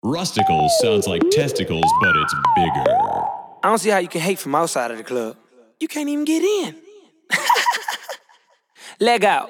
Rusticles sounds like testicles, but it's bigger. I don't see how you can hate from outside of the club. You can't even get in. Leg out.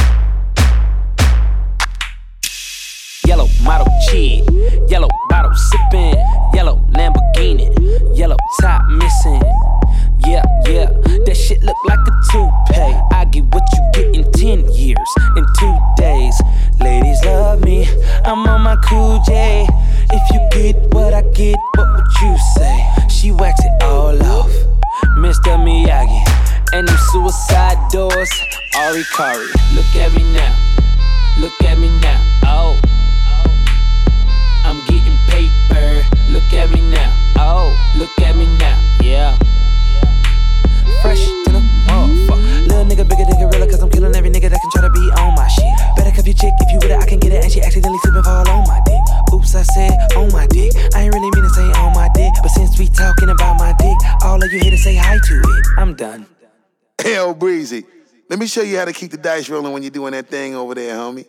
Yellow model cheat, yellow bottle sippin', yellow Lamborghini, yellow top missing. Yeah, that shit look like a toupee. I get what you get in 10 years, in 2 days. Ladies love me, I'm on my cool J. If you get what I get, what would you say? She wax it all off, Mr. Miyagi. And them suicide doors, Ari Kari. Look at me now, look at me now, oh. I'm getting paper, look at me now, oh. Look at me now, yeah. Fresh to the motherfucker. Little nigga bigger than gorilla, cause I'm killing every nigga that can try to be on my shit. Better cuff your chick, if you with it, I can get it. And she accidentally slip and fall on my dick. Oops, I said on my dick. I ain't really mean to say on my dick, but since we talking about my dick, all of you here to say hi to it. I'm done. Hell, Breezy, let me show you how to keep the dice rolling when you're doing that thing over there, homie.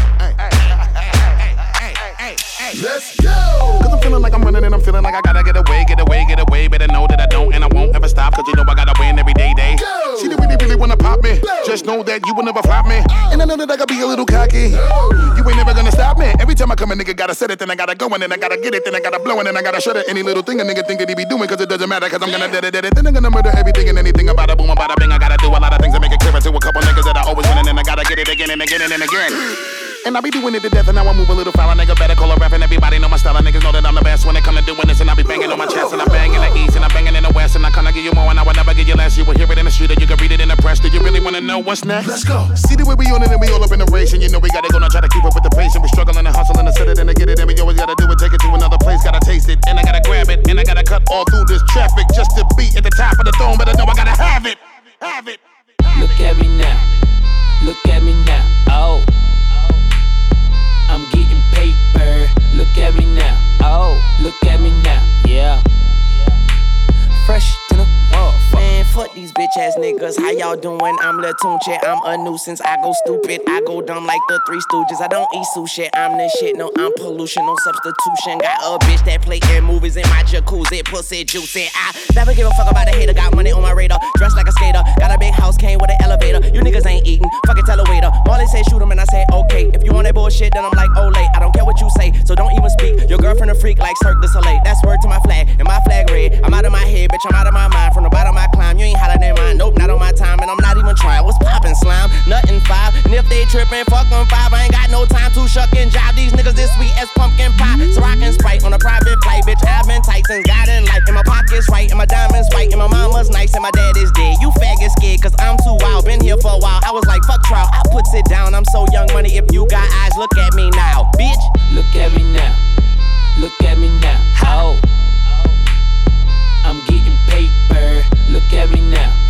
Let's go! Cause I'm feeling like I'm running and I'm feeling like I gotta get away. Better know that I don't and I won't ever stop, cause you know I gotta win every day. Go! She really wanna pop me. Go! Just know that you will never flop me. And I know that I gotta be a little cocky. Go! You ain't never gonna stop me. Every time I come, a nigga gotta set it, then I gotta go, and then I gotta get it, then I gotta blow, and then I gotta shut it. Any little thing a nigga think that he be doing, cause it doesn't matter, cause I'm gonna dead it. Then I'm gonna murder everything and anything about a boom, about a bing. I gotta do a lot of things to make it clearer to a couple niggas that I always win, and then I gotta get it again and again and again. And I be doing it to death, and now I move a little foul. A nigga better call a rap, and everybody know my style. And niggas know that I'm the best when it come to doing this. And I be banging on my chest, and I bang in the east, and I banging in the west. And I kinda give you more, and I will never give you less. You will hear it in the street, or you can read it in the press. Do you really wanna know what's next? Let's go. See the way we on it, and we all up in the race. And you know we gotta go now, try to keep up with the pace. And we struggling and hustling to set it and to get it. And we always gotta do it, take it to another place. Gotta taste it, and I gotta grab it. And I gotta cut all through this traffic just to be at the top of the throne. But I know I gotta have it. Have it. Look at me now. Look at me now. Oh. I'm getting paper, look at me now, oh, look at me now, yeah. Fresh to the motherfucker. Man, fuck these bitch ass niggas, how y'all doing? I'm Lil Tunche, I'm a nuisance, I go stupid, I go dumb like the Three Stooges. I don't eat sushi, I'm the shit, no, I'm pollution, no substitution. Got a bitch that play in movies in my jacuzzi, pussy juicy. I never give a fuck about a hater, got money on my radar, dressed like a skater, got a big house, came with an elevator. You niggas ain't eating, fucking tell a waiter. Marley said shoot him and I said okay. If you want that bullshit, then I'm like Olay. I don't care what you say, so don't even speak. Your girlfriend a freak like Cirque du Soleil. That's word to my flag, and my flag red. I'm out of my head, bitch, I'm out of my mind. From the bottom I climb, you ain't hollering in mine. Nope, not on my time, and I'm not even trying. What's poppin', slime? Nothing 5. And if they trippin', fuck them 5. I ain't got no time to shuck and jive. These niggas this sweet as pumpkin pie. So rockin' Sprite on a private flight, bitch. I've been tight since God in life. And my pocket's right, and my diamonds white, and my mama's nice, and my dad is dead. You faggot scared, cause I'm too wild. Been here for a while. I was like, fuck trial. I puts it down. I'm so young money. If you got eyes, look at me now, bitch. Look at me now. Look at me now. Oh. I'm getting paper. Look at me now.